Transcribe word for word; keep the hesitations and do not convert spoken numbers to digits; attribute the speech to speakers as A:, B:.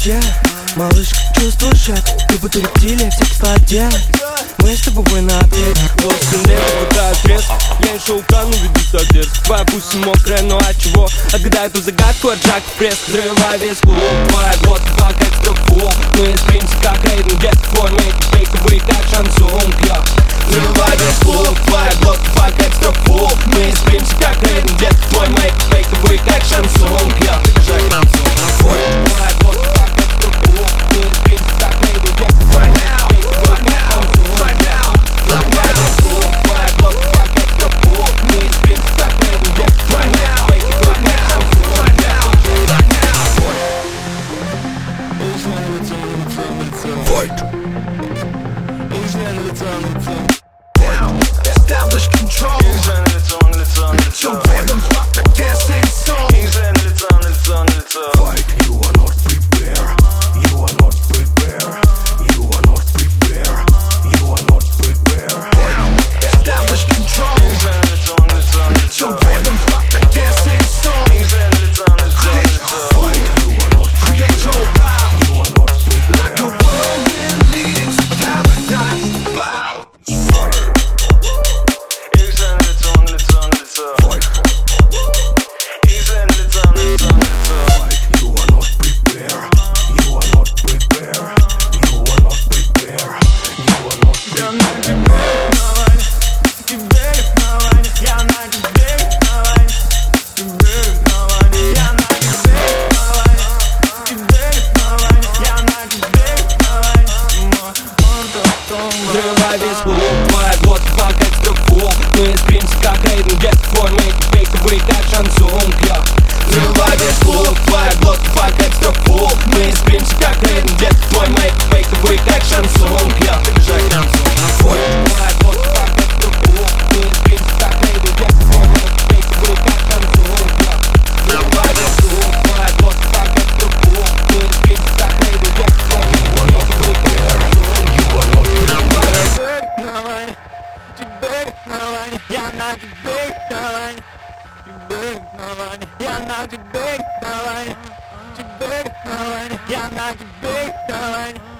A: воде. Малышка, чувствуешь это? Ты будто рептилия в кислоте. Мы с тобой на ответ.
B: восемь лет хватает пресс. Я не шоу-кан, уведу садец. Твоя пусть мокрая, но от чего? Отгадай эту загадку от Джак Пресс. Взрывай весь клуб, твоя глотка как экстра фул. Мы спримся как Рейден, get в форме. Эти фейковые как шансон, я. Взрывай весь клуб, твоя глотка как экстра фул. Мы спримся как Рейден, get в форме. Эти фейковые как шансон, я. Жак Шансон, твоя глотка как экстра фул. Мы спримся как Рейден, get в форме.
A: Establish control. Your rhythm like the dancing soul. Fight, you are not prepared. You are not prepared. You are not prepared. You are not prepared. Establish control. Your rhythm like the dancing soul. Fight, you are not prepared. You are not prepared. Like a whirlwind leading to paradise. Bow.
B: Взрывай весь клуб, твоя глотка как экстра фул. Мы спримся как Рейден, get в форме. Эти фейковые как шансон, я. Взрывай весь клуб, твоя глотка как экстра фул. Мы спримся как Рейден, get в форме. Эти фейковые как шансон, я. Жак Шансон, твоя глотка как экстра фул. Мы спримся как Рейден, get в форме. Эти фейковые как шансон, я. Взрывай весь клуб, твоя глотка как экстра фул. Мы спримся как Рейден, get в форме. Я на тебе, давай, тебе, давай, я на тебе, давай, тебе, давай, я на тебе, давай.